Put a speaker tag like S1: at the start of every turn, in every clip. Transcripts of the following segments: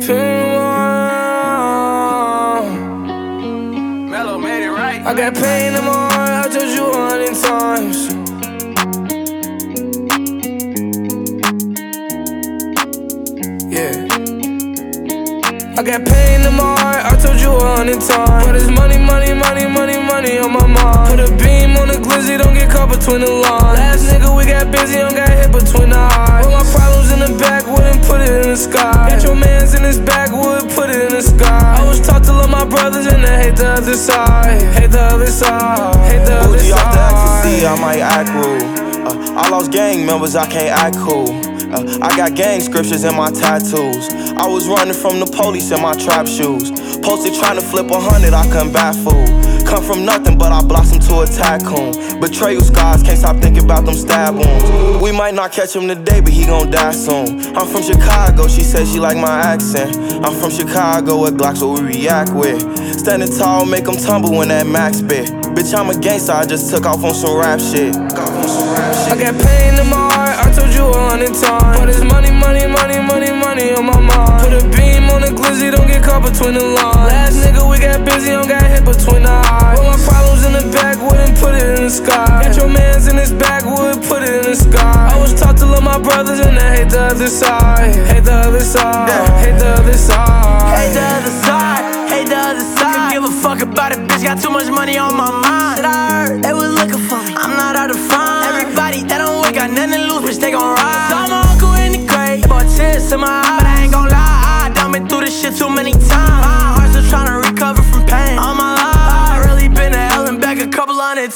S1: pain tomorrow.
S2: Mellow made it right.
S1: I got pain in my heart, I told you 100 times. Yeah. I got pain in my heart, I told you 100 times. But it's money, money, money, money, money on my mind. Put a beam on the glizzy, don't get caught between the lines. Last nigga we got busy, don't got hit between the eyes. Put my problems in the backwood and put it in the sky. Got your mans in his backwood, put it in the sky. I was taught to love my brothers and I hate the other side. Hate the other side, hate the other side.
S3: Off the ecstasy, I might act rude. I lost gang members, I can't act cool. I got gang scriptures in my tattoos. I was running from the police in my trap shoes. Posted trying to flip 100, I couldn't bat fool. Come from nothing, but I blossomed to a tycoon. Betrayal scars, can't stop thinking about them stab wounds. We might not catch him today, but he gon' die soon. I'm from Chicago, she said she like my accent. I'm from Chicago, with Glocks what we react with. Standing tall, make them tumble when that max spit. Bitch, I'm a gangster, I just took off on some rap shit.
S1: I got pain in my heart, I told you 100 times. But it's money, money, money, money, money on my mind. Put a beam on the glizzy, don't get caught between the lines. Last nigga we got busy, don't got hit between the eyes. Put my problems in the backwood and put it in the sky. Got your mans in his backwood, put it in the sky. I was taught to love my brothers and I hate the other side. Hate the other side, hate the other side.
S4: Hate the other side, hate the other side. Couldn't give a fuck about it, bitch, got too much money on my mind. Shit, I heard they was looking for me, I'm not hard to find. Everybody that don't work got nothing to lose, bitch, they gon' ride. Saw my uncle in the grave, they bought tears in my eyes. But I ain't gon' lie, I done been through this shit too many times. My heart's still tryna recover from pain. All my life, I really been to hell and back a couple hundred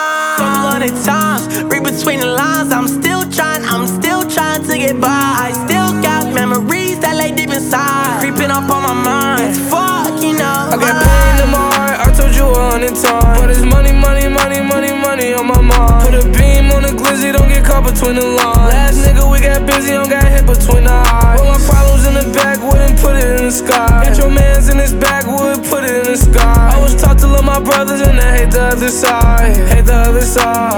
S4: times. Read between the lines, I'm still trying to get by. I still got memories that lay deep inside, creeping up on my mind. It's fuck, you know.
S1: I got pain in my heart, I told you 100 times. But it's money, money, money, money, money on my mind. Put a beam on the glizzy, don't get caught between the lines. Last nigga we got busy, don't got hit between the eyes. Put my problems in the backwood and put it in the sky. Got your mans in his backwood, put it in the sky. I was taught to love my brothers and I hate the other side. Hate the other side.